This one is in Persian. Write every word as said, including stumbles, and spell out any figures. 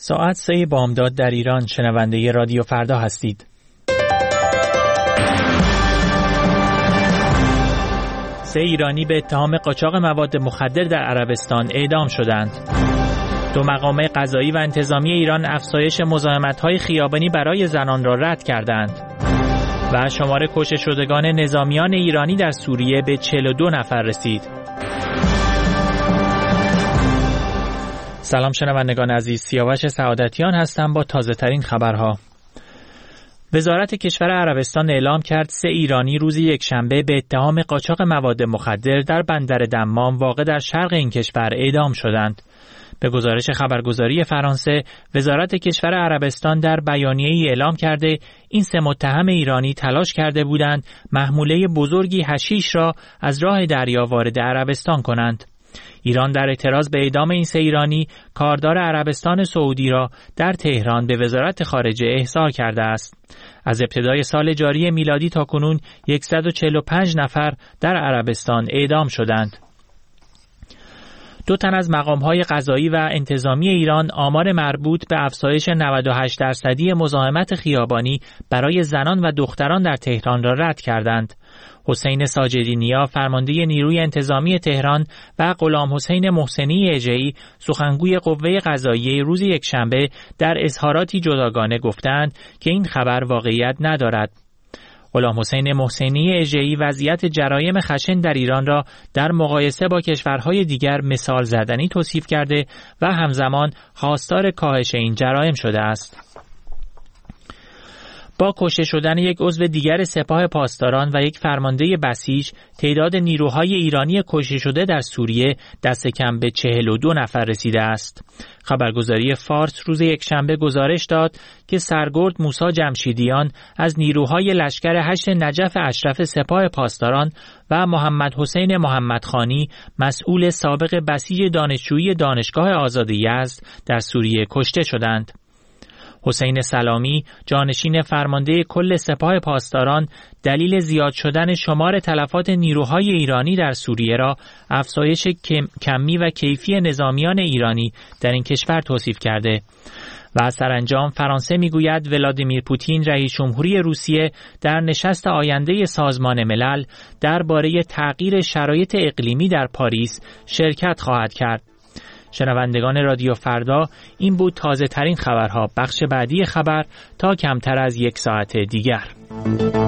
ساعت سه بامداد در ایران. شنونده رادیو فردا هستید. سه ایرانی به اتهام قاچاق مواد مخدر در عربستان اعدام شدند. دو مقامه قضایی و انتظامی ایران افزایش مزاحمت‌های خیابانی برای زنان را رد کردند. و شمار کشته شدگان نظامیان ایرانی در سوریه به چهل و دو نفر رسید. سلام شنوندگان عزیز، سیاوش سعادتیان هستم با تازه ترین خبرها. وزارت کشور عربستان اعلام کرد سه ایرانی روز یکشنبه به اتهام قاچاق مواد مخدر در بندر دمام واقع در شرق این کشور اعدام شدند. به گزارش خبرگزاری فرانسه، وزارت کشور عربستان در بیانیه‌ای اعلام کرده این سه متهم ایرانی تلاش کرده بودند محموله بزرگی حشیش را از راه دریا وارد عربستان کنند. ایران در اعتراض به اعدام این سه ایرانی کاردار عربستان سعودی را در تهران به وزارت خارجه احضار کرده است. از ابتدای سال جاری میلادی تا کنون صد و چهل و پنج نفر در عربستان اعدام شدند. دو تن از مقام‌های قضایی و انتظامی ایران آمار مربوط به افزایش نود و هشت درصدی مزاحمت خیابانی برای زنان و دختران در تهران را رد کردند. حسین ساجدی نیا فرمانده نیروی انتظامی تهران و غلام حسین محسنی اژه‌ای سخنگوی قوه قضاییه روز یکشنبه در اظهاراتی جداگانه گفتند که این خبر واقعیت ندارد. غلام حسین محسنی اژه‌ای وضعیت جرایم خشن در ایران را در مقایسه با کشورهای دیگر مثال زدنی توصیف کرده و همزمان خواستار کاهش این جرایم شده است. با کشته شدن یک عضو دیگر سپاه پاسداران و یک فرمانده بسیج، تعداد نیروهای ایرانی کشته شده در سوریه دست کم به چهل و دو نفر رسیده است. خبرگزاری فارس روز یکشنبه گزارش داد که سرگرد موسی جمشیدیان از نیروهای لشکر هشت نجف اشرف سپاه پاسداران و محمد حسین محمدخانی مسئول سابق بسیج دانشجویی دانشگاه آزاد یزد در سوریه کشته شدند. حسین سلامی، جانشین فرمانده کل سپاه پاسداران، دلیل زیاد شدن شمار تلفات نیروهای ایرانی در سوریه را افزایش کم، کمی و کیفی نظامیان ایرانی در این کشور توصیف کرده. و سرانجام فرانسه میگوید ولادیمیر پوتین رئیس جمهوری روسیه در نشست آینده سازمان ملل درباره تغییر شرایط اقلیمی در پاریس شرکت خواهد کرد. شنوندگان رادیو فردا، این بود تازه ترین خبرها. بخش بعدی خبر تا کمتر از یک ساعت دیگر.